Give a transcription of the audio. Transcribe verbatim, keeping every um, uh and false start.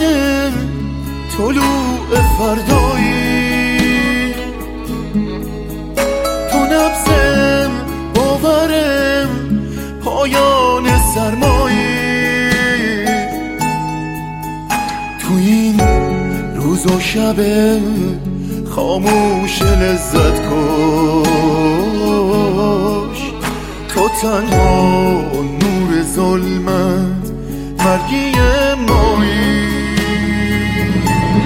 طلوع فردایی، تو نبضم، باورم، پایان سرمایی. تو این روز و شب خاموش لذت کش، تو تنها نور ظلمت مرگی مایی.